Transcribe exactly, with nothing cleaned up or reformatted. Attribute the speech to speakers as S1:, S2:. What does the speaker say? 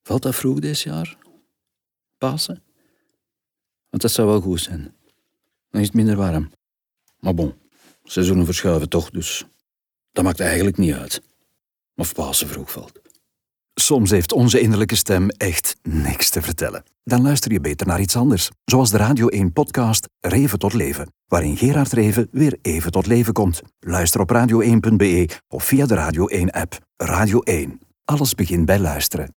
S1: Valt dat vroeg dit jaar? Pasen? Want dat zou wel goed zijn. Dan is het minder warm. Maar bon, seizoenen verschuiven toch, dus dat maakt eigenlijk niet uit. Of Pasen vroeg valt.
S2: Soms heeft onze innerlijke stem echt niks te vertellen. Dan luister je beter naar iets anders. Zoals de Radio één podcast Reven tot Leven, waarin Gerard Reven weer even tot leven komt. Luister op radio één punt be of via de Radio één app. Radio één. Alles begint bij luisteren.